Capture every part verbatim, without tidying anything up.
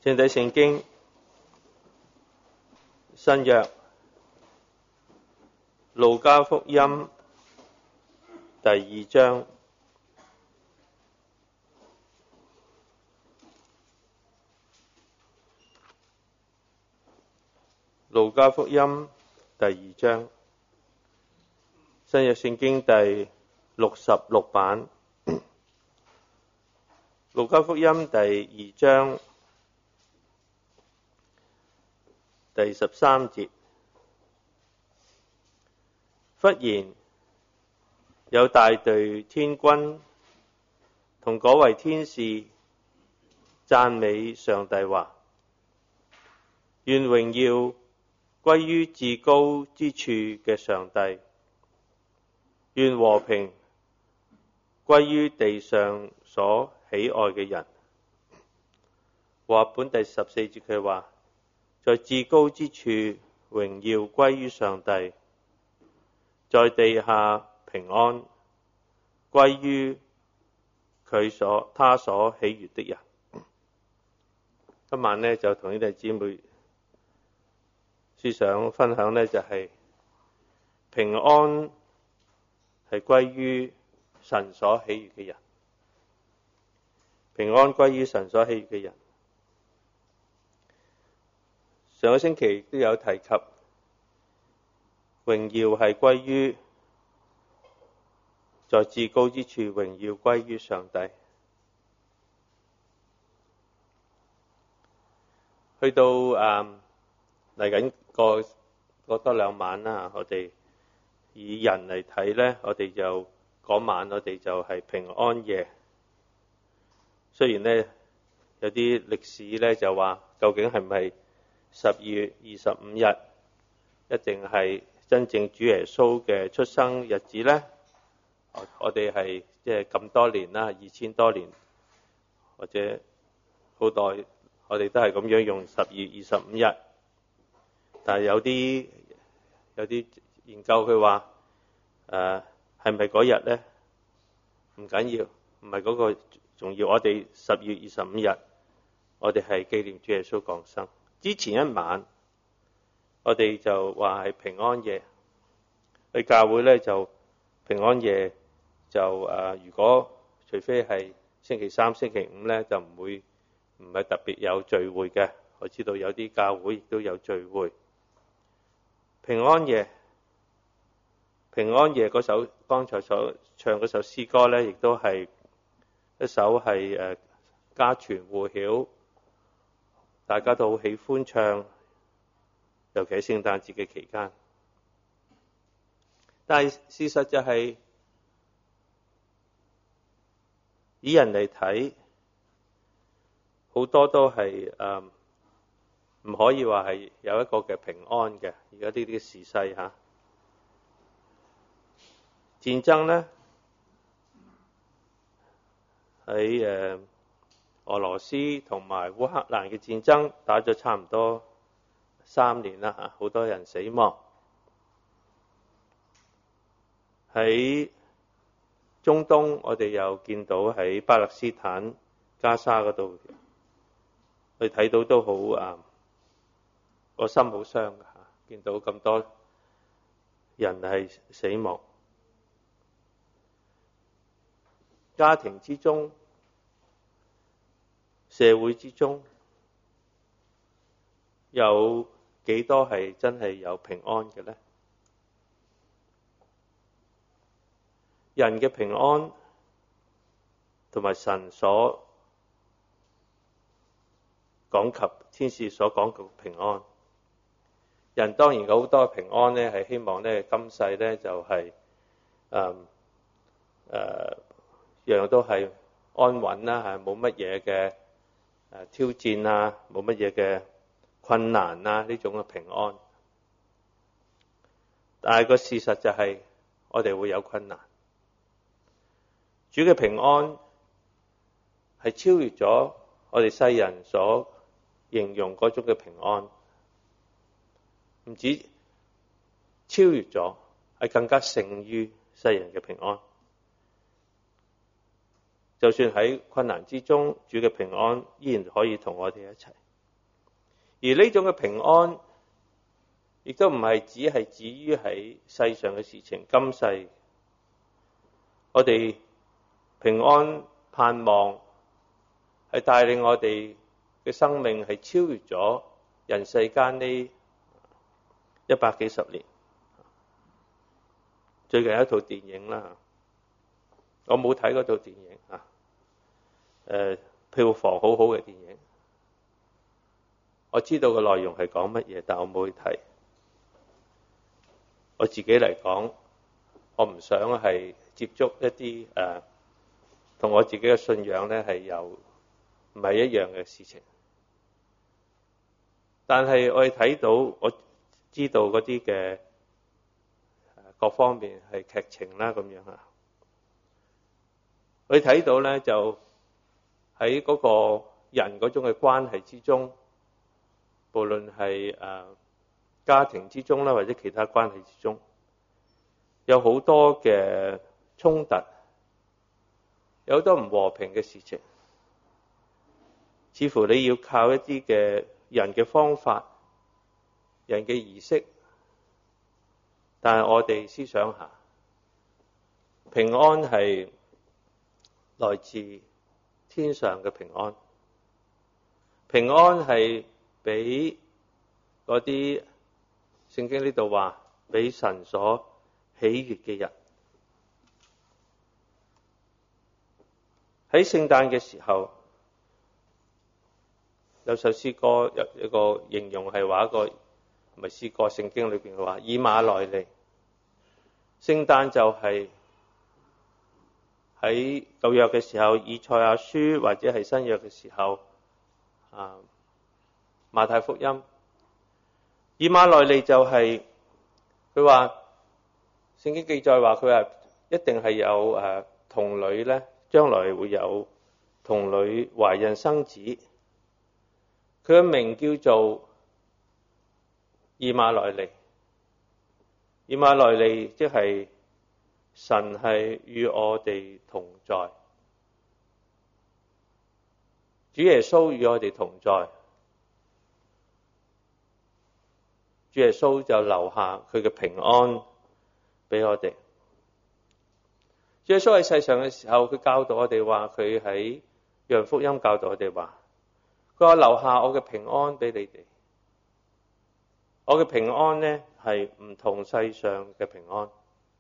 聖體聖經新約路加福音第二章，路加福音第二章，新約聖經第六十六版，路加福音第二章第十三節，忽然有大隊天軍同嗰位天使讚美上帝話：願榮耀歸於至高之處嘅上帝，願和平歸於地上所喜愛嘅人。和合本第十四節佢話：在至高之處榮耀歸於上帝，在地下平安歸於佢所他所喜悅的人。今晚呢，就同呢啲姊妹思想分享呢，就係、是、平安係歸於神所喜悅嘅人，平安歸於神所喜悅嘅人。上個星期都有提及，榮耀係歸於在至高之處，榮耀歸於上帝。去到誒嚟緊個個多兩晚啦，我哋以人嚟睇呢，我哋就嗰晚我哋就係平安夜。雖然呢，有啲歷史呢就話，究竟係唔係十二月二十五日一定係真正主耶穌嘅出生日子呢？我哋係即係咁多年啦，二千多年或者好耐，我哋都係咁樣用十二月二十五日。但係有啲有啲研究佢話誒係咪嗰日呢？唔緊要，唔係嗰個重要。我哋十二月二十五日，我哋係紀念主耶穌降生。之前一晚，我哋就話係平安夜。去教會呢，就平安夜就誒、呃，如果除非係星期三、星期五呢，就唔會唔係特別有聚會嘅。我知道有啲教會亦都有聚會。平安夜，平安夜嗰首剛才所唱嗰首詩歌呢，亦都係一首係誒家傳戶曉，大家都好喜歡唱，尤其喺聖誕節嘅期間。但係事實就係、是，以人嚟睇，好多都係誒唔可以話係有一個嘅平安嘅。而家呢啲時勢嚇，戰爭呢，喺誒俄羅斯同埋烏克蘭嘅戰爭打咗差唔多三年啦嚇，好多人死亡。喺中東，我哋又見到喺巴勒斯坦加沙嗰度，去睇到都好啊，個心好傷㗎嚇，見到咁多人係死亡。家庭之中、社會之中，有幾多係真係有平安嘅呢？人嘅平安同埋神所講及、天使所講嘅平安，人當然有好多平安呢，係希望呢今世呢就係誒誒樣樣都係安穩啦，係冇乜嘢嘅誒挑戰啊，冇乜嘢嘅困難啊，呢種嘅平安。但係個事實就係我哋會有困難。主嘅平安係超越咗我哋世人所形容嗰種嘅平安，唔止超越咗，係更加勝於世人嘅平安。就算喺困難之中，主嘅平安依然可以同我哋一齊。 而呢種嘅平安，亦都唔係只係止於喺世上嘅事情，今世我哋平安盼望係帶領我哋嘅生命係超越咗人世間呢一百幾十年。最近有一套電影啦，我冇睇嗰套電影啊，誒票房好好嘅電影，我知道個內容係講乜嘢，但我冇去睇。我自己嚟講，我唔想係接觸一啲誒同我自己嘅信仰咧係有唔係一樣嘅事情。但係我哋睇到，我知道嗰啲嘅各方面係劇情啦咁樣啊。我哋睇到咧就喺嗰個人嗰種嘅關係之中，無論係誒家庭之中啦，或者其他關係之中，有好多嘅衝突，有好多唔和平嘅事情。似乎你要靠一啲嘅人嘅方法、人嘅儀式，但係我哋思想下，平安係來自天上嘅平安，平安係俾嗰啲聖經呢度話俾神所喜悅嘅人。喺聖誕嘅時候，有首詩歌有一個形容係話一個唔係詩歌，聖經裏邊嘅話，以馬內利。聖誕就係喺舊約嘅時候，以賽亞書或者係新約嘅時候，啊馬太福音。以馬內利就係佢話聖經記載話佢話一定係有誒童女咧，將來會有童女懷孕生子。佢嘅名叫做以馬內利。以馬內利即係神係與我哋同在，主耶穌與我哋同在，主耶穌就留下佢嘅平安俾我哋。主耶穌喺世上嘅時候，佢教導我哋話，佢喺約翰福音教導我哋話，佢話留下我嘅平安俾你哋。我嘅平安呢係唔同世上嘅平安。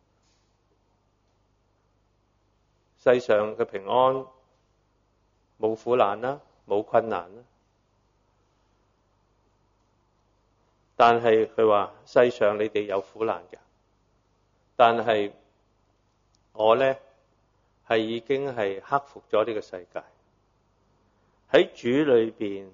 世上嘅平安冇苦難啦，冇困難啦。但係佢話世上你哋有苦難嘅，但係我呢係已經係克服咗呢個世界，喺主裏邊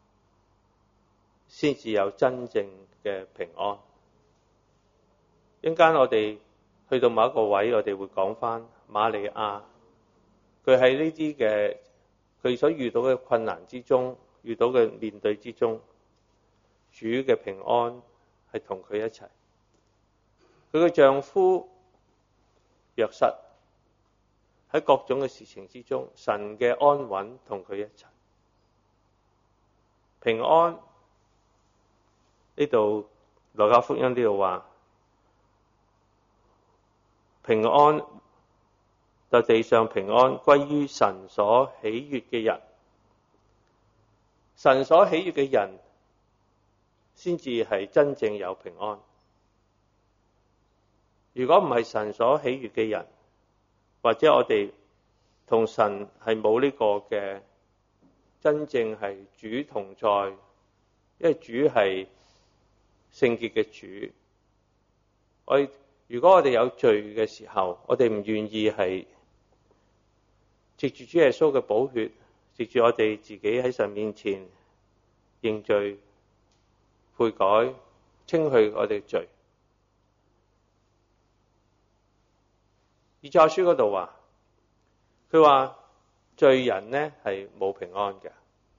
先至有真正嘅平安。一陣間我哋去到某一個位，我哋會講翻瑪利亞，佢喺呢啲嘅佢所遇到嘅困難之中，遇到嘅面對之中，主嘅平安係同佢一齊。佢嘅丈夫約瑟喺各種嘅事情之中，神嘅安穩同佢一齊。平安呢度路加福音呢度話，平安在地上平安歸於神所喜悅嘅人。神所喜悅嘅人先至係真正有平安。如果唔係神所喜悅嘅人，或者我哋同神係冇呢個嘅真正係主同在，因為主係聖潔嘅主。我哋如果我哋有罪嘅時候，我哋唔願意係藉住主耶穌嘅寶血，藉住我哋自己喺神面前認罪悔改，清去我哋罪。以賽亞書嗰度話，佢話罪人呢係冇平安嘅，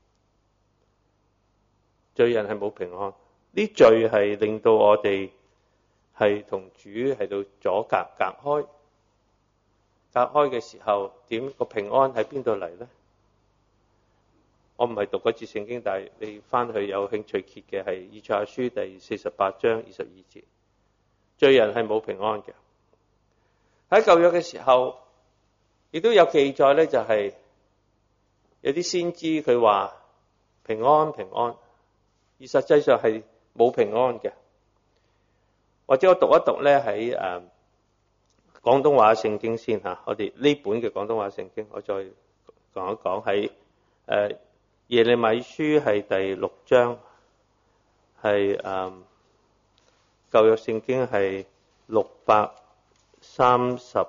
罪人係冇平安。呢罪係令到我哋係同主喺度阻隔隔開，隔開嘅時候，點個平安喺邊度嚟呢？ 我唔係讀嗰節聖經，但係你翻去有興趣揭嘅係以賽亞書第四十八章二十二節，罪人係冇平安嘅。喺舊約嘅時候，亦都有記載咧，就係有啲先知佢話平安平安，而實際上係冇平安嘅。或者我讀一讀咧喺誒廣東話聖經先嚇，我哋呢本嘅廣東話聖經，我再講一講喺誒耶利米書係第六章，係誒舊約聖經係六百三十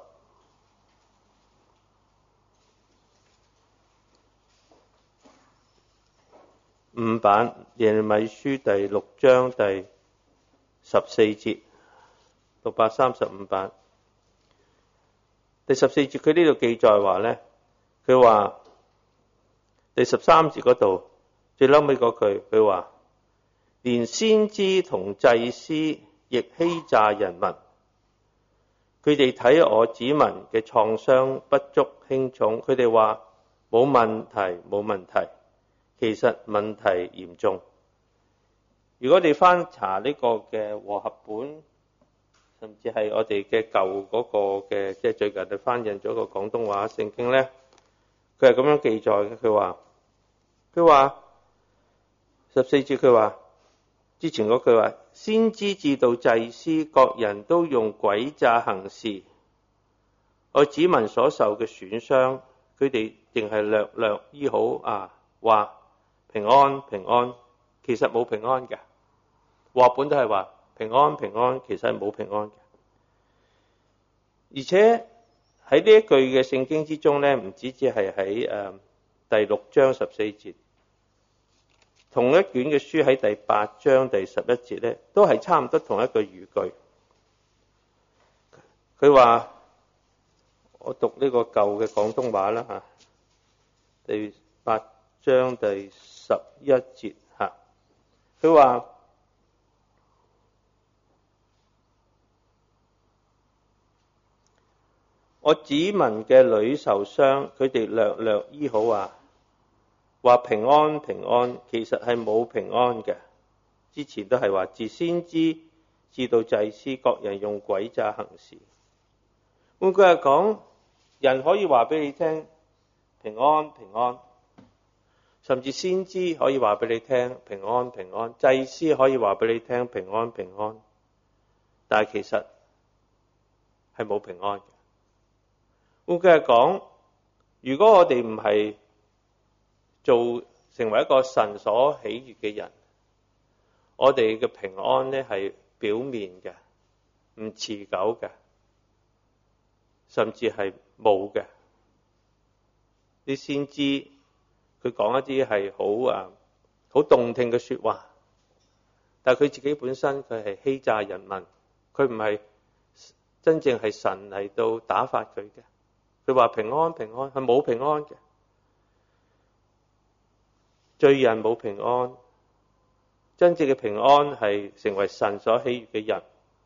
五版，耶利米書第六章第十四節，六百三十五版第十四節，佢呢度記載話咧，佢話第十三節嗰度最嬲尾嗰句，佢話連先知同祭司亦欺詐人民，佢哋睇我子民嘅創傷不足輕重，佢哋話冇問題冇問題，其實問題嚴重。如果你翻查呢個嘅和合本，甚至係我哋嘅舊嗰個嘅，即係最近就翻印咗個廣東話聖經咧，佢係咁樣記載嘅。佢話佢話十四節，佢話之前嗰句話，先知至到祭司，各人都用詭詐行事，我子民所受嘅損傷，佢哋淨係略略醫好啊，話平安平安，其實冇平安嘅。和合本都係話平安平安，其實係冇平安嘅。而且喺呢一句嘅聖經之中咧，唔止只係喺誒第六章十四節，同一卷嘅書喺第八章第十一節咧，都係差唔多同一個語句。佢話，我讀呢個舊嘅廣東話啦嚇，第八章第十一節嚇，佢話我子民嘅女受傷，佢哋略略醫好啊，話平安平安，其實係冇平安嘅。之前都係話自先知至到祭司，各人用詭詐行事。換句話講，人可以話俾你聽平安平安，甚至先知可以話俾你聽平安平安，祭司可以話俾你聽平安平安，但係其實係冇平安嘅。換句話講，如果我哋唔係做成為一個神所喜悅嘅人，我哋嘅平安咧係表面嘅，唔持久嘅，甚至係冇嘅。啲先知佢講一啲係好啊好動聽嘅說話，但係佢自己本身佢係欺詐人民，佢唔係真正係神嚟到打發佢嘅。佢話平安平安，係冇平安嘅。罪人冇平安，真正嘅平安係成為神所喜悅嘅人。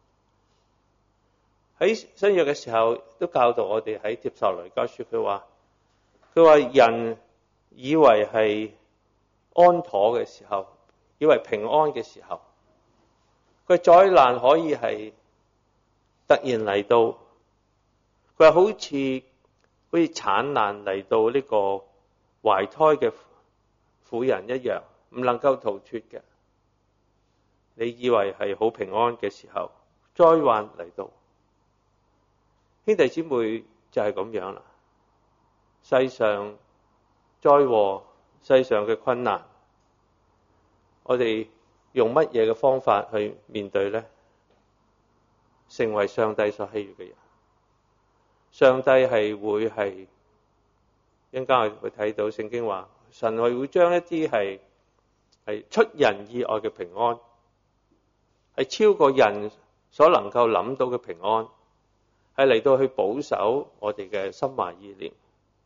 喺新約嘅時候都教導我哋喺帖撒羅尼迦書，佢話佢話人以為係安妥嘅時候，以為平安嘅時候，佢災難可以係突然嚟到，佢話好似好似產難嚟到呢個懷胎嘅婦人一樣，唔能夠逃脫嘅。你以為係好平安嘅時候，災患嚟到。兄弟姊妹就係咁樣啦。世上災禍，世上嘅困難，我哋用乜嘢嘅方法去面對呢？成為上帝所喜悅嘅人。上帝係會係，一陣間我會睇到聖經話，神係會將一啲係係出人意外嘅平安，係超過人所能夠諗到嘅平安，係嚟到去保守我哋嘅心懷意念，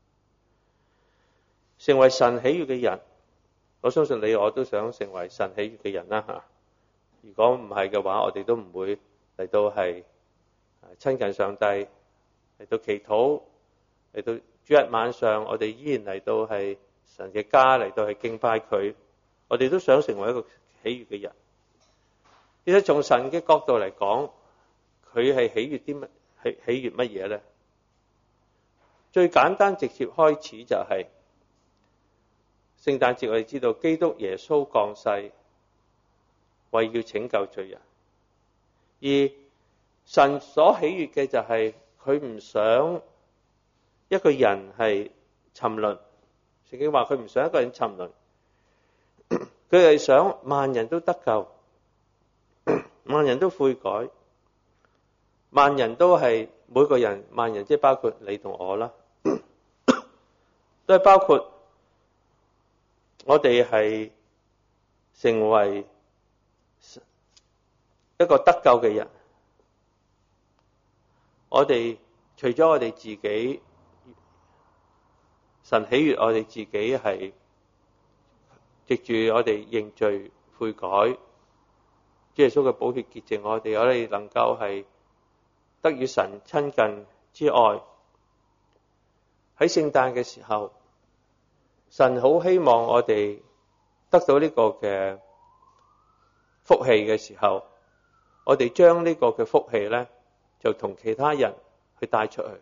成為神喜悅嘅人。我相信你我都想成為神喜悅嘅人啦吓。如果唔係嘅話，我哋都唔會嚟到係親近上帝。嚟到祈禱，嚟到主日晚上，我哋依然嚟到係神嘅家嚟到去敬拜佢，我哋都想成為一個喜悅嘅人。其實從神嘅角度嚟講，佢係喜悅啲乜？係喜悅乜嘢咧？最簡單直接開始就係聖誕節，我哋知道基督耶穌降世，為要拯救罪人。而神所喜悅嘅就係佢唔想一個人係沉淪。聖經話佢唔想一個人沉淪，佢係想萬人都得救，萬人都悔改，萬人都係每個人，萬人即係包括你同我啦，都係包括我哋係成為一個得救嘅人。我哋除咗我哋自己，神喜悅我哋自己係藉住我哋認罪悔改，主耶穌嘅寶血潔淨我哋，我哋能夠係得與神親近之外，喺聖誕嘅時候，神好希望我哋得到呢個嘅福氣嘅時候，我哋將呢個嘅福氣咧，就同其他人去帶出去。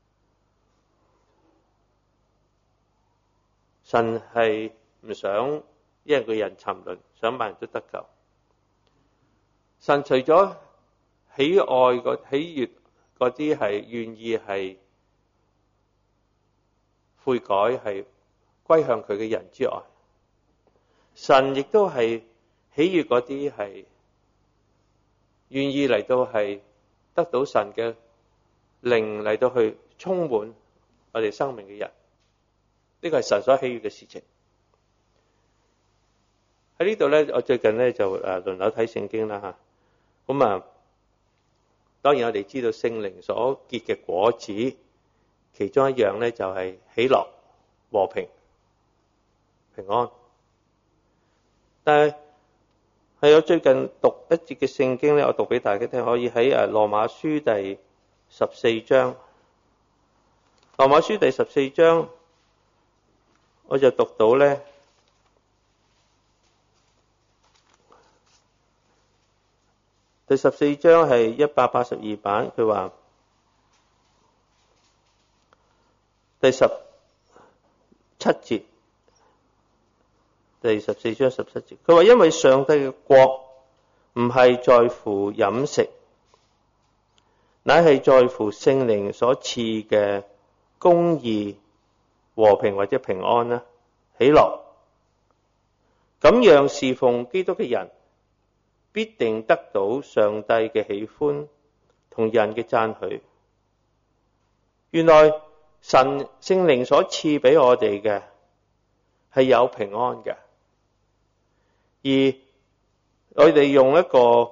神係唔想一個人沉淪，想萬人都得救。神除咗喜愛個喜悅嗰啲係願意係悔改係歸向佢嘅人之外，神亦都係喜悅嗰啲係願意嚟到係得到神嘅靈嚟到去充滿我哋生命嘅人。呢個係神所喜悅嘅事情。喺呢度咧，我最近咧就誒輪流睇聖經啦嚇。咁啊，當然我哋知道聖靈所結嘅果子，其中一樣咧就係喜樂、和平、平安。但係係我最近讀一節嘅聖經咧，我讀俾大家聽，可以喺誒羅馬書第十四章。羅馬書第十四章。我就讀到咧，第十四章係一百八十二版，佢話第十七節，第十四章十七節，佢話因為上帝嘅國唔係在乎飲食，乃係在乎聖靈所賜嘅公義、和平或者平安啦，喜樂。咁樣侍奉基督嘅人，必定得到上帝嘅喜歡同人嘅讚許。原來神聖靈所賜俾我哋嘅係有平安嘅，而我哋用一個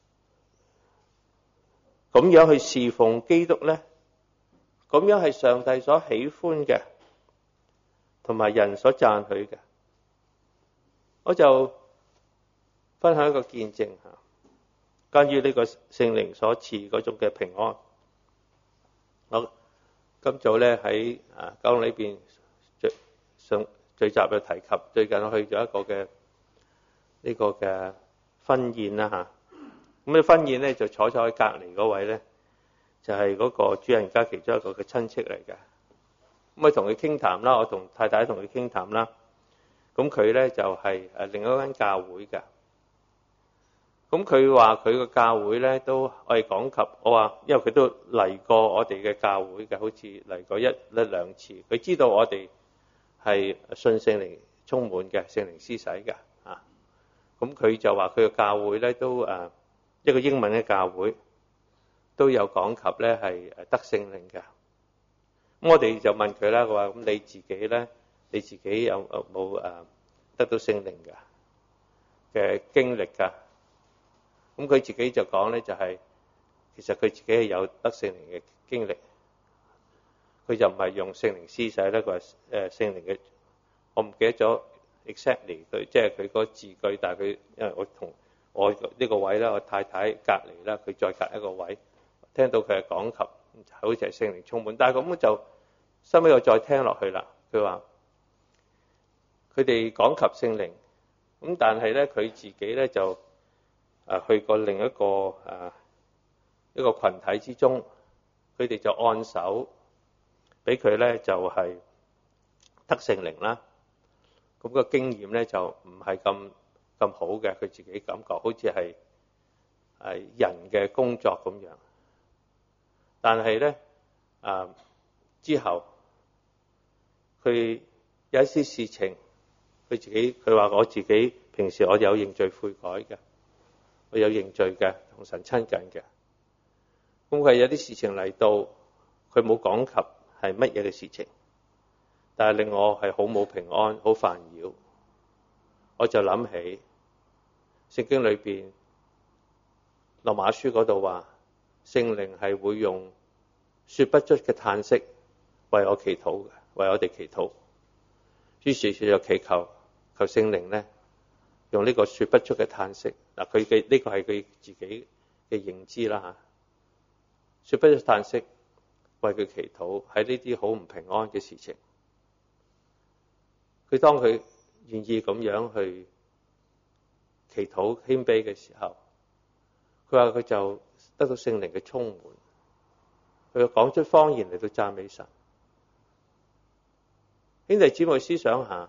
咁樣去侍奉基督咧，咁樣係上帝所喜歡嘅，同埋人所讚許嘅。我就分享一個見證吓，關於呢個聖靈所賜嗰種嘅平安。我今早咧喺啊九龍呢邊聚上聚集嘅提及，最近我去咗一個嘅呢個嘅婚宴啦吓。咁呢婚宴咧就坐咗喺隔籬嗰位咧，就係嗰個主人家其中一個嘅親戚嚟嘅。咁啊同佢傾談啦，我同太太同佢傾談啦。咁佢咧就係誒另一間教會嘅。咁佢話佢個教會咧都我哋講及，我話因為佢都嚟過我哋嘅教會嘅，好似嚟過一一兩次。佢知道我哋係信聖靈充滿嘅，聖靈施洗嘅啊。咁佢就話佢個教會咧都誒一個英文嘅教會都有講及咧係誒得聖靈嘅。咁我哋就問佢啦，佢話咁你自己咧，你自己有冇誒得到聖靈嘅嘅經歷㗎？咁佢自己就講咧，就係其實佢自己係有得聖靈嘅經歷，佢就唔係用聖靈施洗咧。佢話誒聖靈嘅，我唔記得咗 exactly 佢即係佢嗰個字句，但係佢因為我同我呢個位啦，我太太隔離啦，佢再隔一個位，聽到佢係講及好似係聖靈充滿，但係咁就收尾我再聽落去啦。佢話佢哋講及聖靈，咁但係咧佢自己咧就誒去過另一個誒一個群體之中，佢哋就按手俾佢咧就係得聖靈啦。咁個經驗咧就唔係咁咁好嘅，佢自己感覺好似係係人嘅工作咁樣。但係咧啊之後，佢有一啲事情，佢自己佢話我自己平時我有認罪悔改嘅，我有認罪嘅，同神親近嘅。咁佢有啲事情嚟到，佢冇講及係乜嘢嘅事情，但係令我係好冇平安，好煩擾。我就諗起聖經裏邊羅馬書嗰度話，聖靈係會用說不出嘅嘆息為我祈禱嘅，為我哋祈禱。於是佢就祈求求聖靈咧，用呢個說不出嘅嘆息。嗱，佢嘅呢個係佢自己嘅認知啦吓。說不出嘆息，為佢祈禱喺呢啲好唔平安嘅事情。佢當佢願意咁樣去祈禱謙卑嘅時候，佢話佢就得到聖靈嘅充滿，佢就講出方言嚟到讚美神。兄弟姊妹思想下，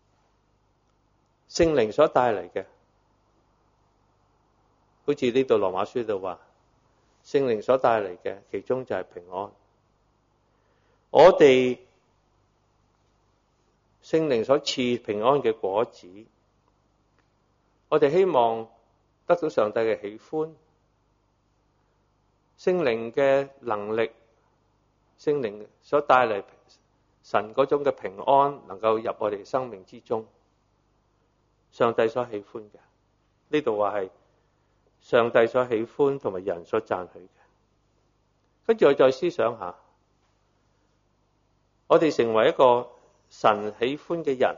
聖靈所帶嚟嘅，好似呢度羅馬書度話，聖靈所帶嚟嘅其中就係平安。我哋聖靈所賜平安嘅果子，我哋希望得到上帝嘅喜歡，聖靈嘅能力，聖靈所帶嚟神嗰種嘅平安，能夠入我哋生命之中，上帝所喜歡嘅。呢度話係上帝所喜歡同埋人所讚許嘅。跟住我再思想下，我哋成為一個神喜歡嘅人，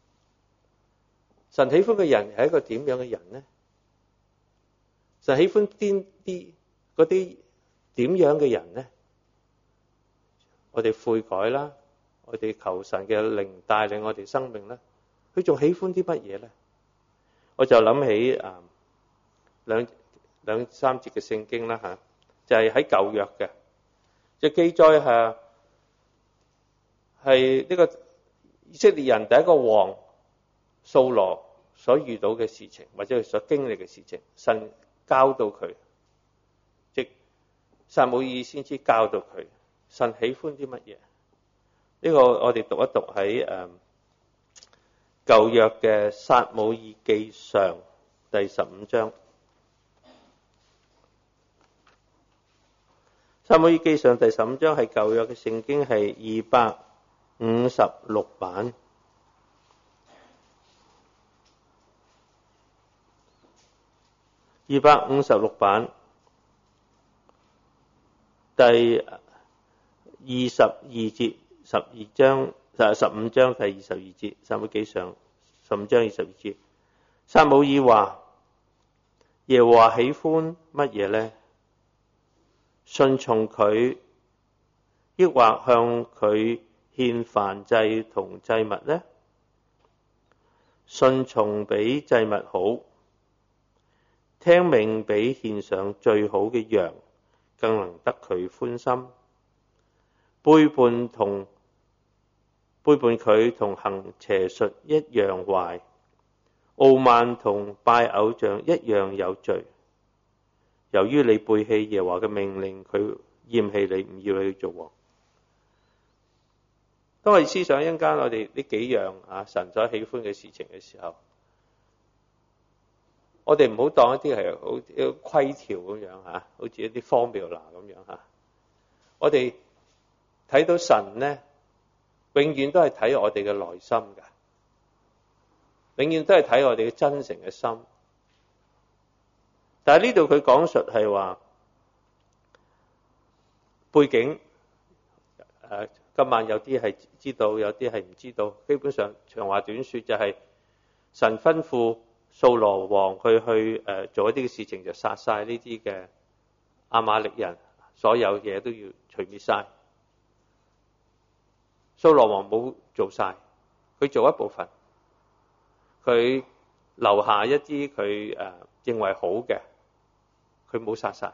神喜歡嘅人係一個點樣嘅人呢？神喜歡邊啲嗰啲點樣嘅人呢？我哋悔改啦，我哋求神嘅靈帶領我哋生命啦。佢仲喜歡啲乜嘢呢？我就諗起誒兩兩三節嘅聖經啦吓，就係喺舊約嘅，就記載下係呢個以色列人第一個王掃羅所遇到嘅事情，或者佢所經歷嘅事情，神教導佢，即撒母耳先知教導佢，神喜歡啲乜嘢？呢個我哋讀一讀喺誒舊約嘅撒母耳記上第十五章。撒母耳記上第十五章係舊約嘅聖經，係二百五十六版。二百五十六版第二十二節，十二章十五章第二十二節，撒母耳記上十五章二十二節。撒母耳話：耶和華喜歡乜嘢呢？順從佢，抑或向佢獻燔祭同祭物呢？順從比祭物好，聽命比獻上最好嘅羊更能得佢歡心。背叛同背叛佢同行邪術一樣壞，傲慢同拜偶像一樣有罪。由於你背棄耶和華嘅命令，佢厭棄你，唔要你去做王。當我哋思想一陣間我哋呢幾樣啊神所喜歡嘅事情嘅時候，我哋唔好當一啲係好一個規條咁樣吓，好似一啲 formula 咁樣吓。我哋睇到神咧，永遠都係睇我哋嘅內心噶，永遠都係睇我哋嘅真誠嘅心。但係呢度佢講述係話背景，誒，今晚有啲係知道，有啲係唔知道。基本上長話短說就係神吩咐掃羅王去去誒做一啲嘅事情，就殺晒呢啲嘅亞瑪力人，所有嘢都要除滅晒。掃羅王冇做晒，佢做一部分， 佢留下一啲佢誒認為好嘅，佢冇殺晒。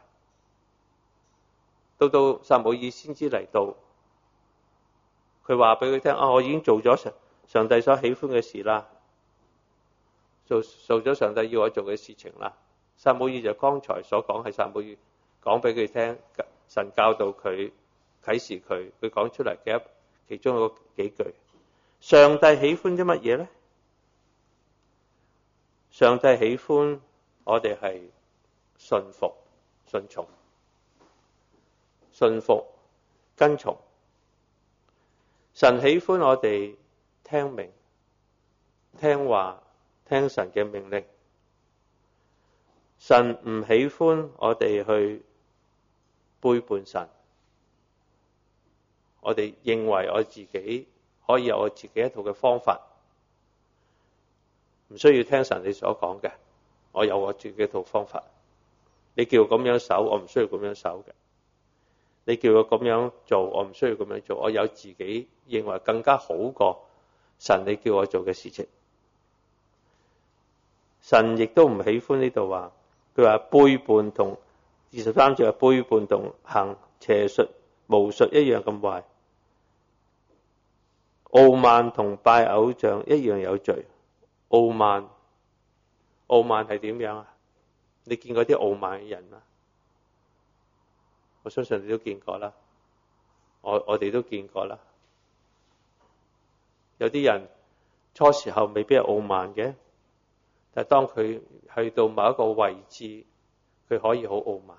到到撒母耳先知嚟到，佢話俾佢聽啊，我已經做咗上上帝所喜歡嘅事啦，做做咗上帝要我做嘅事情啦。撒母耳就剛才所講，係撒母耳講俾佢聽，神教導佢啟示佢，佢講出嚟嘅一其中嗰幾句。上帝喜歡啲乜嘢咧？上帝喜歡我哋係信服、順從、信服、跟從。神喜歡我哋聽命、聽話、聽神嘅命令。神唔喜歡我哋去背叛神。我哋認為我自己可以有我自己一套嘅方法，唔需要聽神你所講嘅。我有我自己一套方法。你叫我咁樣守，我唔需要咁樣守嘅。你叫我咁樣做，我唔需要咁樣做。我有自己認為更加好過神你叫我做嘅事情。神亦都唔喜歡呢度話，佢話背叛同二十三節話背叛同行邪術、巫術一樣咁壞，傲慢同拜偶像一樣有罪。傲慢，傲慢係點樣啊？你見過啲傲慢嘅人嗎？我相信你都見過啦，我我哋都見過啦。有啲人初時候未必係傲慢嘅，但係當佢去到某一個位置，佢可以好傲慢。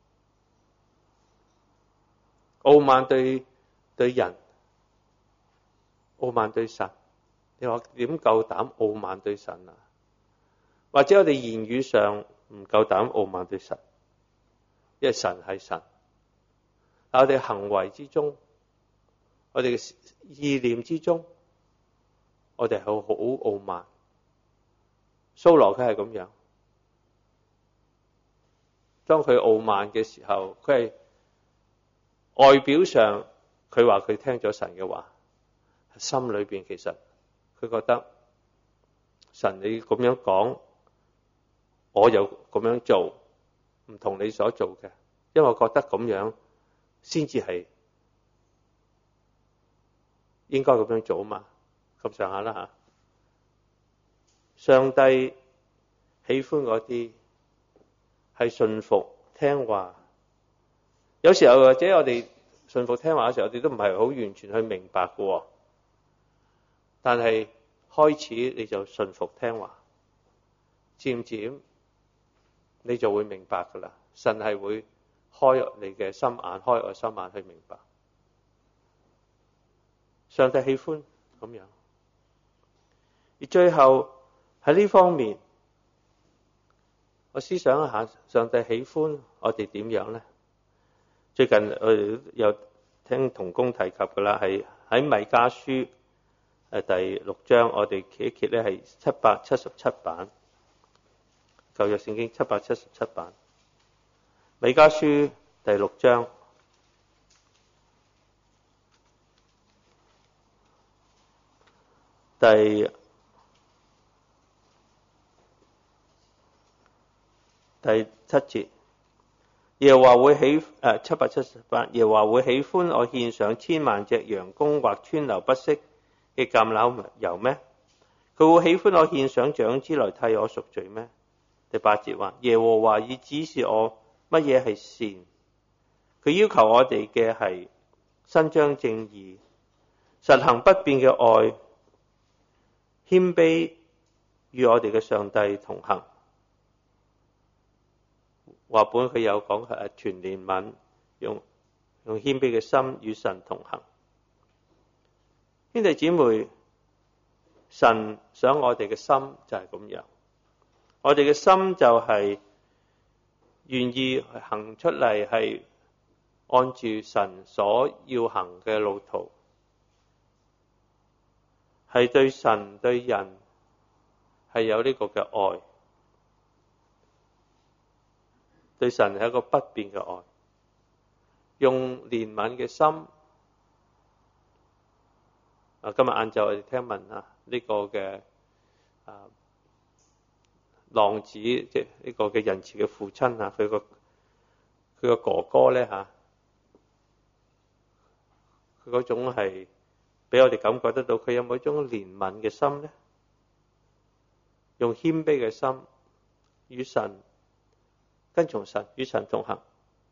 傲慢對對人，傲慢對神。你話點夠膽傲慢對神啊？或者我哋言語上唔夠膽傲慢對神，因為神係神。但我哋行為之中，我哋嘅意念之中，我哋係好傲慢。掃羅佢係咁樣，當佢傲慢嘅時候，佢係外表上佢話佢聽咗神嘅話，心裏邊其實佢覺得神你咁樣講，我又咁樣做，唔同你所做嘅，因為我覺得咁樣先至係應該咁樣做嘛，咁上下啦吓。上帝喜歡嗰啲係順服聽話，有時候或者我哋順服聽話嘅時候，我哋都唔係好完全去明白嘅，但係開始你就順服聽話，漸漸你就會明白噶啦。神係會開你嘅心眼，開我心眼去明白。上帝喜歡咁樣，而最後喺呢方面，我思想一下，上帝喜歡我哋點樣呢？最近我哋有聽同工提及噶啦，係喺米迦書誒第六章，我哋揭一揭咧，係七百七十七版，舊約聖經七百七十七版，米迦書第六章第第七節，耶和華會喜誒七百七十八，耶和華會喜歡我獻上千萬隻羊公或川流不息嘅橄欖油咩？佢會喜歡我獻上長子來替我贖罪咩？第八節話，耶和華已指示我乜嘢係善，佢要求我哋嘅係伸張正義，實行不變嘅愛，謙卑與我哋嘅上帝同行。話本佢有講係全憐憫，用用謙卑嘅心與神同行。兄弟姊妹，神想我哋嘅心就係咁樣，我哋嘅心就係願意行出嚟，係按住神所要行嘅路途，係對神對人係有呢個嘅愛，對神係一個不變嘅愛，用憐憫嘅心。啊，今日晏晝我哋聽聞啊，呢個嘅啊浪子，即係呢個嘅仁慈嘅父親啊，佢個佢個哥哥咧嚇，佢嗰種係俾我哋感覺得到，佢有冇一種憐憫嘅心咧？用謙卑嘅心與神跟從神，與神同行。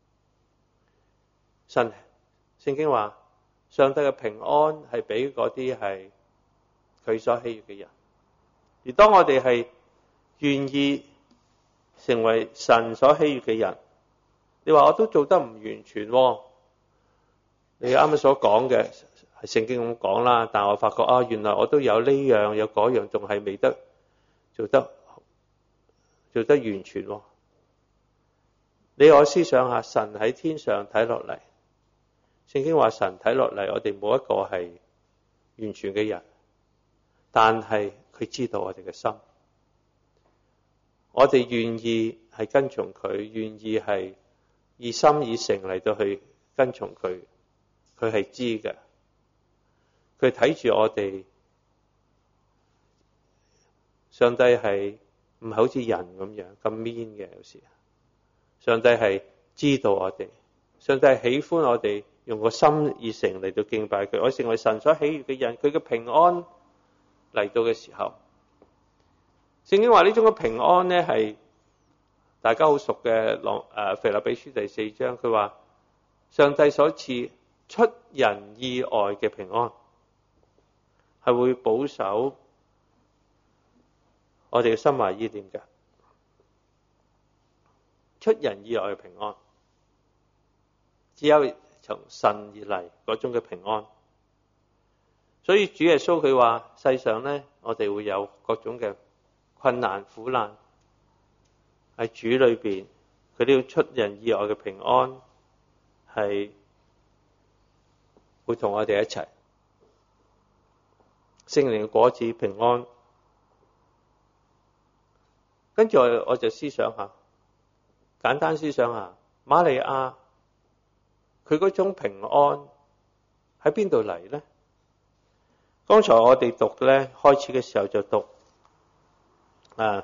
神聖經話，上帝嘅平安係俾嗰啲係佢所喜悅嘅人。而當我哋係願意成為神所喜悅嘅人，你話我都做得唔完全喎。你啱啱所講嘅係聖經咁講啦，但我發覺啊，原來我都有呢樣有嗰樣，仲係未得做得做得完全喎。你我思想下，神喺天上睇落嚟，聖經話神睇落嚟，我哋冇一個係完全嘅人，但係佢知道我哋嘅心，我哋願意係跟從佢，願意係以心以誠嚟到去跟從佢，佢係知嘅，佢睇住我哋。上帝係唔係好似人咁樣咁 mean 嘅？有時上帝係知道我哋，上帝係喜歡我哋用個心以誠嚟到敬拜佢，我成為神所喜悅嘅人。佢嘅平安嚟到嘅時候，聖經話呢種嘅平安呢係大家好熟嘅，朗誒腓立比書第四章，佢話上帝所賜出人意外嘅平安，係會保守我哋嘅心懷意念嘅，出人意外嘅平安，只有從神而嚟嗰種嘅平安。所以主耶穌佢話，世上咧我哋會有各種嘅困難苦難，喺主裏邊，佢都要出人意外嘅平安，係會同我哋一齊。聖靈嘅果子平安。跟住我我就思想下，簡單思想下，瑪利亞佢嗰種平安喺邊度嚟呢？剛才我哋讀咧，開始嘅時候就讀啊，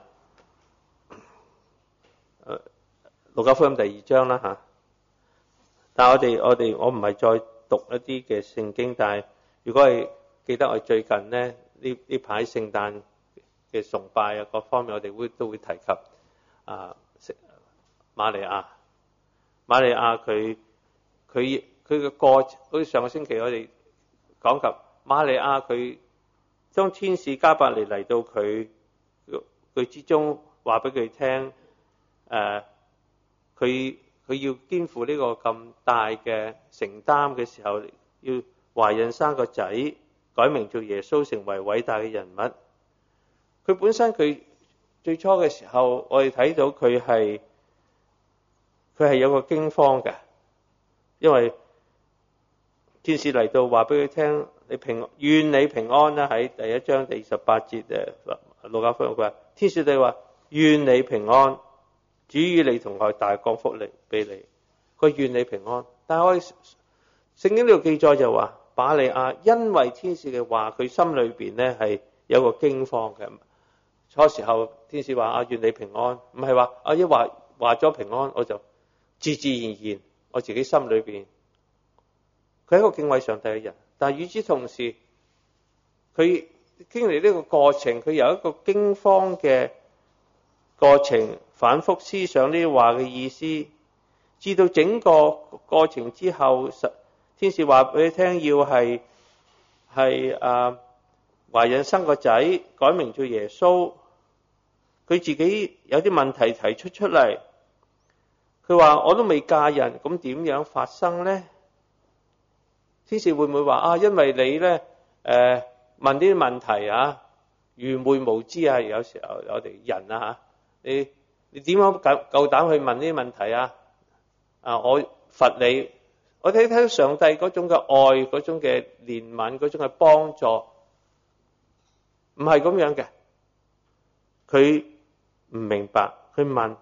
誒，路加福音第二章啦吓。但係我哋我哋我唔係再讀一啲嘅聖經，但係如果係記得我最近咧呢呢排聖誕嘅崇拜啊，各方面我哋會都會提及啊，瑪利亞，瑪利亞佢佢佢嘅過，好似上個星期我哋講及瑪利亞佢將天使加百列嚟到佢佢之中，話俾佢聽，誒，佢佢要肩負呢個咁大嘅承擔嘅時候，要懷孕生個仔，改名做耶穌，成為偉大嘅人物。佢本身佢最初嘅時候，我哋睇到佢係佢係有個驚慌嘅，因為天使嚟到話俾佢聽，你平願你平安啦。喺第一章第二十八節誒，路加福音佢話，天使對話願你平安，主與你同在，大降福利俾你。佢願你平安，但係我聖經呢度記載就話，瑪利亞因為天使嘅話，佢心裏邊咧係有個驚慌嘅。初時候天使話啊，願你平安，唔係話啊一話話咗平安，我就自自然然我自己心裏邊，佢係一個敬畏上帝嘅人。但係與之同時，佢經歷呢個過程，佢有一個驚慌嘅過程，反覆思想呢啲話嘅意思，至到整個過程之後，天使話俾佢聽要係係啊懷孕生個仔，改名做耶穌。佢自己有啲問題提出出嚟，佢話我都未嫁人，咁點樣發生呢？天使會唔會話啊？因為你咧誒、呃、問啲問題啊，愚昧無知啊，有時候我哋人啊嚇，你你點樣夠夠膽去問呢啲問題啊？啊，我罰你！我睇睇上帝嗰種嘅愛，嗰種嘅憐憫，嗰種嘅幫助，唔係咁樣嘅。佢唔明白，佢問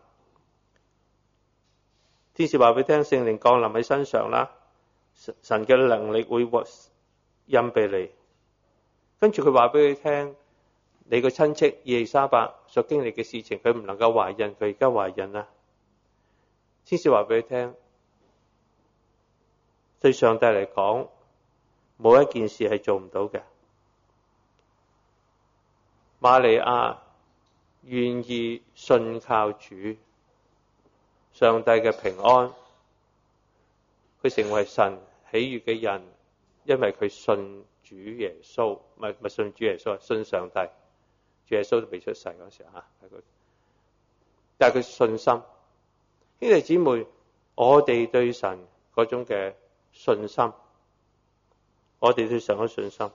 天使話俾佢聽，聖靈降臨喺身上啦，神嘅能力會獲印俾你。跟住佢話俾佢聽， 你個親戚以利沙伯所經歷嘅事情，佢唔能夠懷孕，佢而家懷孕啦。天使話俾佢聽，對上帝嚟講，冇一件事係做唔到嘅。瑪利亞願意信靠主，上帝嘅平安，佢成為神喜悅嘅人，因為佢信主耶穌，唔係唔係信主耶穌，信上帝。主耶穌都未出世嗰時候吓，但係佢信心。兄弟姊妹，我哋對神嗰種嘅信心，我哋對神嘅信心，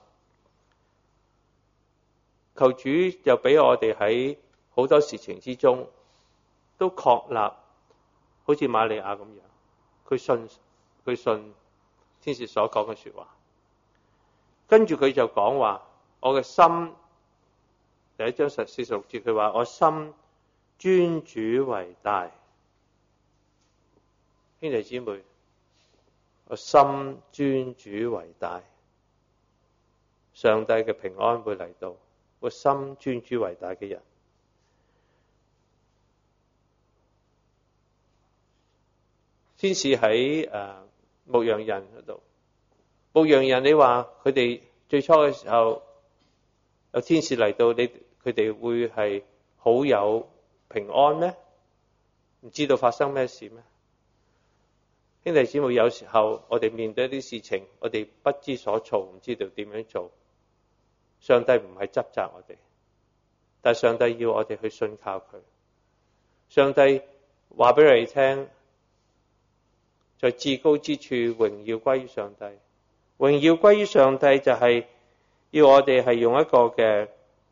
求主又俾我哋喺好多事情之中都確立，好似瑪利亞咁樣，佢信佢信天使所講嘅說話。跟住佢就講話，我嘅心，第一章四十六節，佢話我心尊主為大。兄弟姊妹，我心尊主為大，上帝嘅平安會嚟到，我心尊主為大嘅人。天使喺誒牧羊人嗰度，牧羊人你話佢哋最初嘅時候有天使嚟到，你佢哋會係好有平安咩？唔知道發生咩事咩？兄弟姊妹，有時候我哋面對一啲事情，我哋不知所措，唔知道點樣做。上帝唔係執責我哋，但係上帝要我哋去信靠佢。上帝話俾你聽，在至高之處榮耀歸於上帝。榮耀歸於上帝就係要我哋係用一個嘅，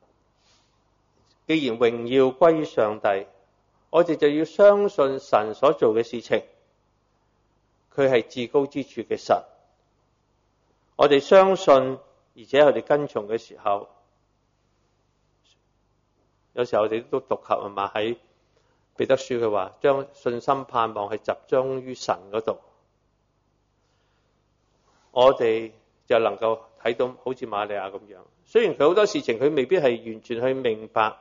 既然榮耀歸於上帝，我哋就要相信神所做嘅事情，佢係至高之處嘅神。我哋相信，而且我哋跟從嘅時候，有時候我哋都讀及係嘛，喺彼得書佢話，將信心盼望係集中於神嗰度，我哋就能夠睇到好似瑪利亞咁樣。雖然佢好多事情佢未必係完全去明白，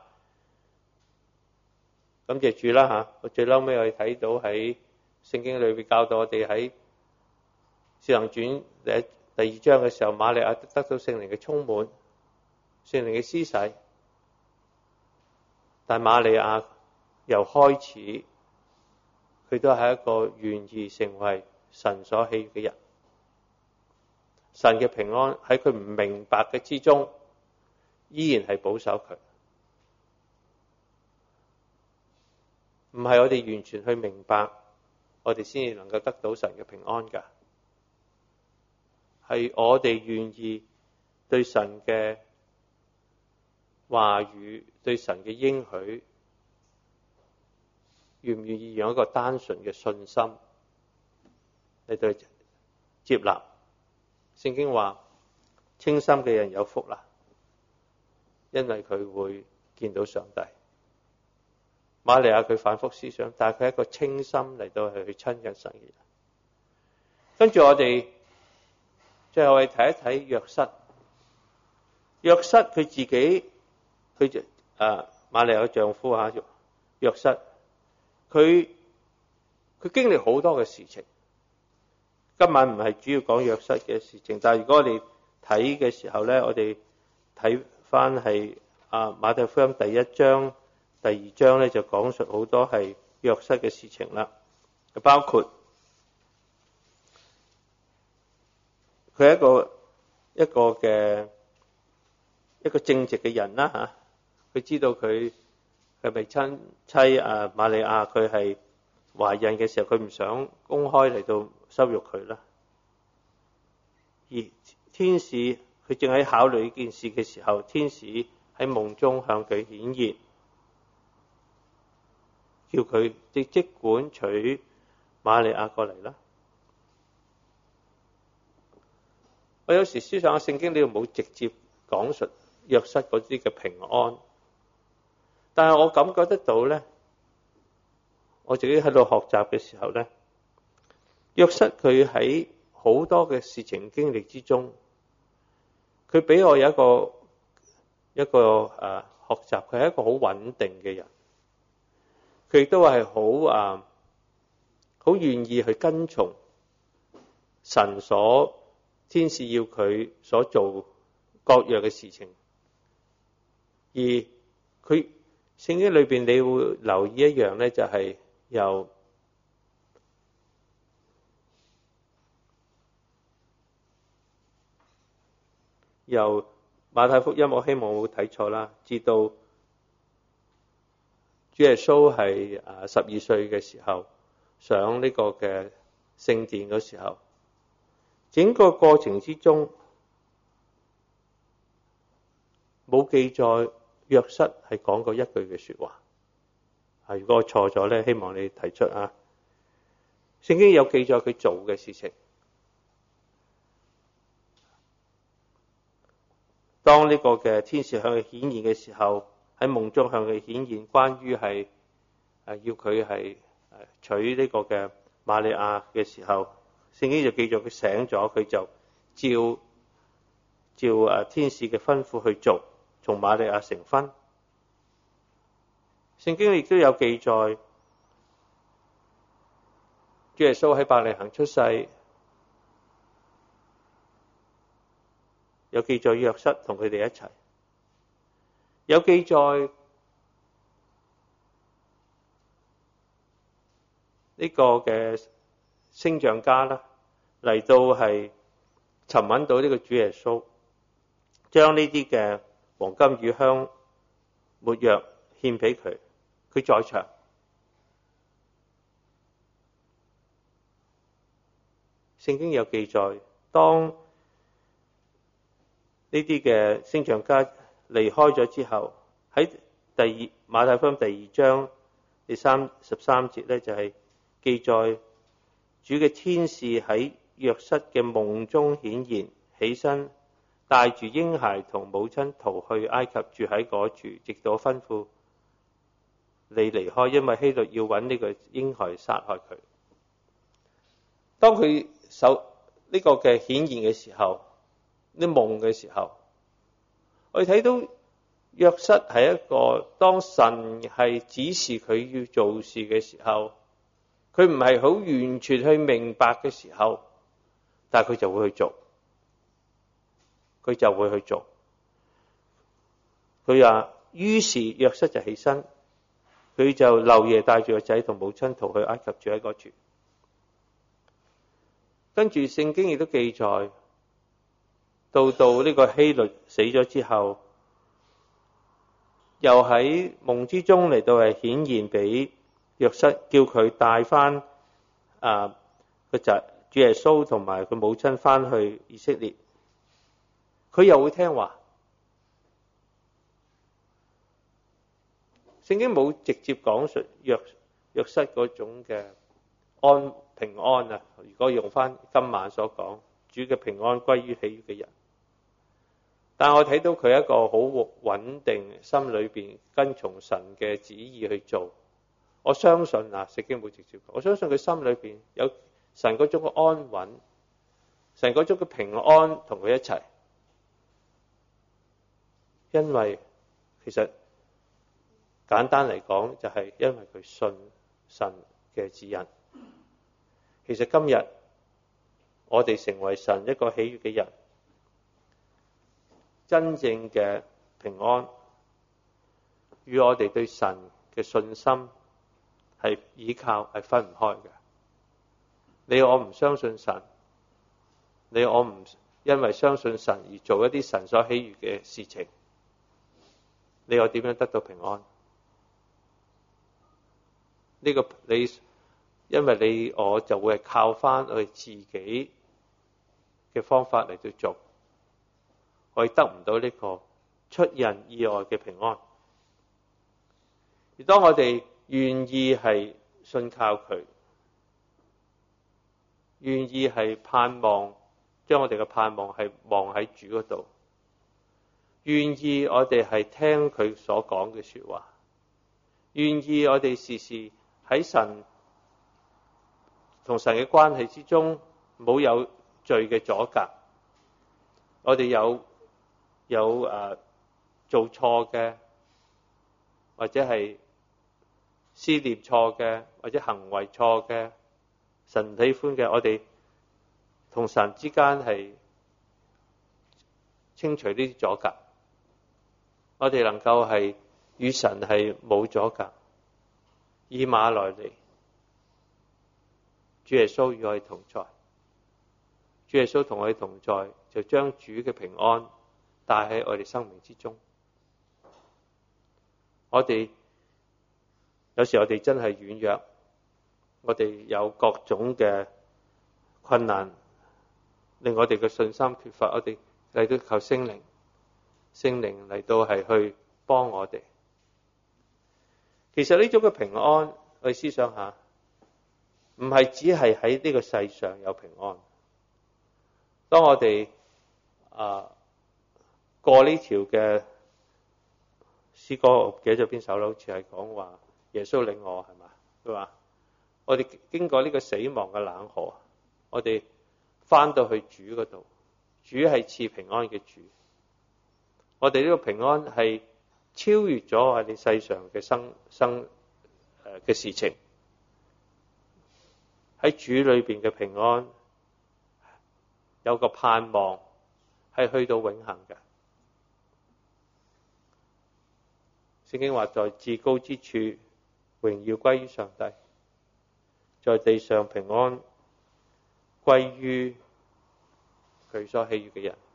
感謝主啦吓。我最嬲尾我哋睇到喺聖經裏邊教導我哋喺使行傳第一第二章嘅時候，瑪利亞得到聖靈嘅充滿，聖靈嘅施洗。但瑪利亞由開始，佢都係一個願意成為神所喜悅嘅人。神嘅平安喺佢唔明白嘅之中，依然係保守佢。唔係我哋完全去明白，我哋先至能夠得到神嘅平安㗎。係我哋願意對神嘅話語、對神嘅應許，願唔願意用一個單純嘅信心嚟對接納？聖經話，清心嘅人有福啦，因為佢會見到上帝。瑪利亞佢反覆思想，但係佢係一個清心嚟到係去親近神嘅人。跟住我哋最後我哋睇一睇約瑟。約瑟佢自己，佢就啊瑪利亞嘅丈夫啊約瑟，佢佢經歷好多嘅事情。今晚唔係主要講約瑟嘅事情，但係如果我哋睇嘅時候咧，我哋睇翻係啊馬太福音第一章、第二章咧，就講述好多係約瑟嘅事情啦，包括佢係一個一個嘅一個正直嘅人啦吓，佢知道佢係咪親妻啊瑪利亞佢係懷孕嘅時候，佢唔想公開嚟到羞辱佢啦。而天使佢正喺考慮呢件事嘅時候，天使喺夢中向佢顯現，叫佢即即管娶瑪利亞過嚟啦。我有時思想聖經呢度冇直接講述約瑟嗰啲嘅平安，但係我感覺得到咧，我自己喺度學習嘅時候咧，約瑟佢喺好多嘅事情經歷之中，佢俾我有一個一個誒學習，佢係一個好穩定嘅人，佢亦都係好啊，好願意去跟從神所天使要佢所做各樣嘅事情。而佢聖經裏邊你會留意一樣咧，就係由由馬太福音，我希望我冇睇錯啦，至到主耶穌係啊十二歲嘅時候上呢個嘅聖殿嘅時候，整個過程之中冇記載約瑟係講過一句嘅說話。啊，如果我錯咗咧，希望你提出啊。聖經有記載佢做嘅事情。當呢個嘅天使向佢顯現嘅時候，喺夢中向佢顯現，關於係誒要佢係誒娶呢個嘅瑪利亞嘅時候，聖經就記載佢醒咗，佢就照照誒天使嘅吩咐去做，同瑪利亞成婚。聖經亦都有記載，主耶穌喺伯利恆出世。有記載約瑟同佢哋一齊，有記載呢個嘅星象家啦嚟到係尋揾到呢個主耶穌，將呢啲嘅黃金乳香沒藥獻俾佢，佢在場。聖經有記載，當呢啲嘅星象家離開咗之後，喺第二馬太福音第二章第三十三節咧，就係記載主嘅天使喺約瑟嘅夢中顯現，起身帶住嬰孩同母親逃去埃及，住喺嗰處，直到吩咐你離開，因為希律要揾呢個嬰孩殺害佢。當佢受呢個嘅顯現嘅時候，啲夢嘅時候，我哋睇到約瑟係一個當神係指示佢要做事嘅時候，佢唔係好完全去明白嘅時候，但係佢就會去做，佢就會去做。佢話，於是約瑟就起身，佢就漏夜帶住個仔同母親逃去埃及，住喺嗰處。跟住聖經亦都記載，到到呢個希律死咗之後，又喺夢之中嚟到係顯現俾約瑟，叫佢帶翻啊個仔主耶穌同埋佢母親翻去以色列。佢又會聽話。聖經冇直接講述約約瑟嗰種嘅安平安啊。如果用翻今晚所講，主嘅平安歸於喜悅嘅人。但我睇到佢一個好穩定，心裏邊跟從神嘅旨意去做。我相信啊，聖經冇直接講，我相信佢心裏邊有神嗰種嘅安穩，神嗰種嘅平安同佢一齊。因為其實簡單嚟講，就係因為佢信神嘅指引。其實今日我哋成為神一個喜悅嘅人，真正嘅平安與我哋對神嘅信心係依靠，係分唔開嘅。你我唔相信神，你我唔因為相信神而做一啲神所喜悅嘅事情，你我點樣得到平安？呢個你因為你我就會係靠翻我哋自己嘅方法嚟到做，我哋得唔到呢個出人意外嘅平安。而當我哋願意係信靠佢，願意係盼望，將我哋嘅盼望係望喺主嗰度，願意我哋係聽佢所講嘅說話，願意我哋時時喺神同神嘅關係之中冇有罪嘅阻隔，我哋有有誒、啊、做錯嘅或者係思念錯嘅，或者行為錯嘅，神唔喜歡嘅，我哋同神之間係清除呢啲阻隔，我哋能夠係與神係冇阻隔，以馬內利，主耶穌與我哋同在，主耶穌同我哋同在，就將主嘅平安帶喺我哋生命之中。我哋有時我哋真係軟弱，我哋有各種嘅困難，令我哋嘅信心缺乏，我哋嚟到求聖靈，聖靈嚟到係去幫我哋。其實呢種嘅平安，我哋思想下，唔係只係喺呢個世上有平安。當我哋啊過呢條嘅詩歌，我唔記得咗邊首啦，好似係講話耶穌領我，係嘛？佢話我哋經過呢個死亡嘅冷河，我哋翻到去主嗰度，主係賜平安嘅主。我哋呢個平安係超越咗我哋世上嘅生生誒嘅事情，喺主裏邊嘅平安有個盼望，係去到永恆嘅。聖經話，在至高之處榮耀歸於上帝，在地上平安歸於佢所喜悅嘅人。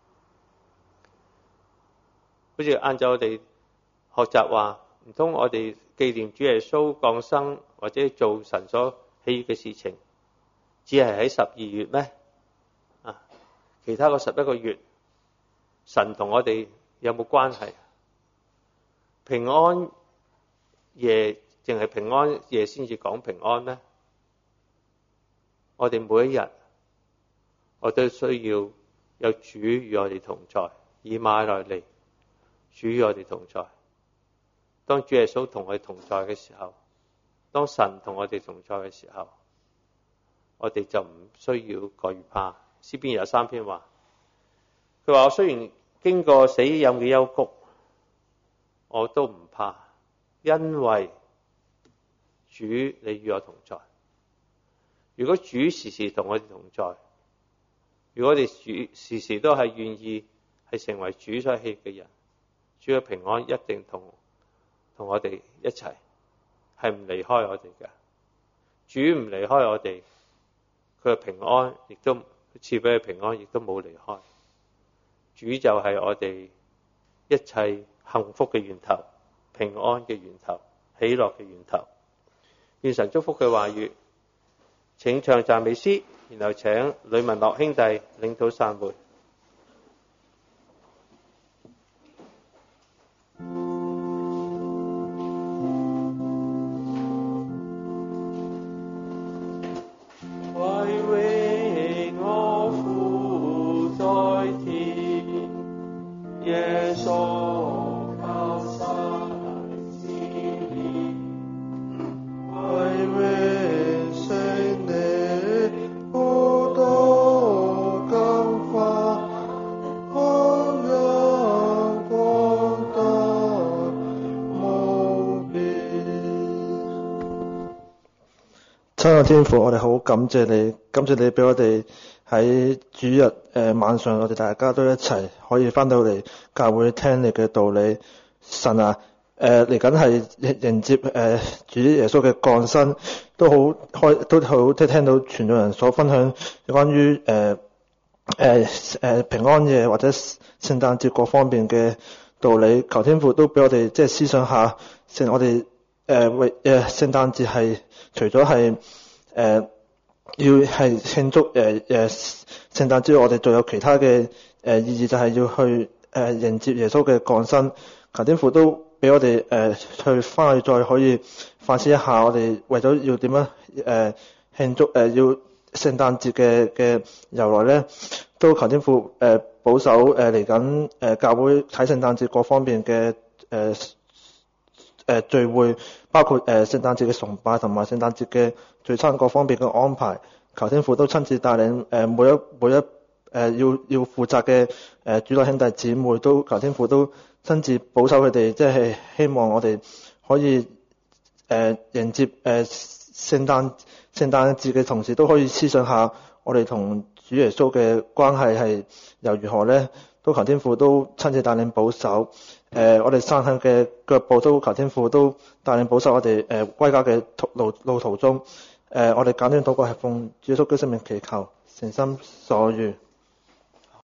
好似晏晝我哋學習話，唔通我哋紀念主耶穌降生或者做神所喜悅嘅事情，只係喺十二月咩？啊，其他個十一個月，神同我哋有冇關係？平安夜淨係平安夜先至講平安咩？我哋每一日，我都需要有主與我哋同在，以馬內利，主與我哋同在。當主耶穌同我哋同在嘅時候，當神同我哋同在嘅時候，我哋就唔需要懼怕。詩篇有三篇話，佢話我雖然經過死蔭嘅幽谷，我都唔怕，因為主你與我同在。如果主時時同我哋同在，如果我哋主時時都係願意係成為主所喜嘅人，主嘅平安一定同同我哋一齊，係唔離開我哋嘅。主唔離開我哋，佢嘅平安亦都賜俾佢平安，亦都冇離開。主就係我哋一切幸福嘅源頭，平安嘅源頭，喜樂嘅源頭。願神祝福佢話語。請唱讚美詩，然後請呂文樂兄弟領禱散會。 為榮我父在天，耶穌靠神施憐，為榮聖靈好多金花，安陽光大無邊。 親愛天父，我哋好感謝你，感謝你俾我哋喺主日誒、呃、晚上，我哋大家都一齊可以翻到嚟教會聽你嘅道理。神啊，誒嚟緊係迎接誒、呃、主耶穌嘅降生，都好開，都好即係聽到傳道人所分享關於誒誒誒平安夜或者聖誕節各方面嘅道理。求天父都俾我哋即係思想下，聖我哋誒為誒聖誕節係除咗係誒要係慶祝誒誒聖誕之外，我哋仲有其他嘅誒、呃、意義，就係要去誒、呃、迎接耶穌嘅降生。求天父都俾我哋誒、呃、去翻去再可以反思一下，我哋為咗要點樣誒慶祝誒、呃、要聖誕節嘅嘅由來咧，都求天父誒、呃、保守誒嚟緊誒教會睇聖誕節各方面嘅誒誒聚會，包括誒、呃、聖誕節嘅崇拜同埋聖誕節嘅聚餐各方面嘅安排。求天父都親自帶領誒、呃、每一每一誒、呃、要要負責嘅誒主內兄弟姊妹，都求天父都親自保守佢哋，即係希望我哋可以誒、呃、迎接誒、呃、聖誕聖誕節嘅同時，都可以思想下我哋同主耶穌嘅關係係又如何咧？都求天父都親自帶領保守，誒、呃、我哋散向嘅腳步都求天父都帶領保守我哋誒歸家嘅路路途中，誒、呃、我哋簡短禱告係奉主耶穌基督聖名祈求，誠心所願。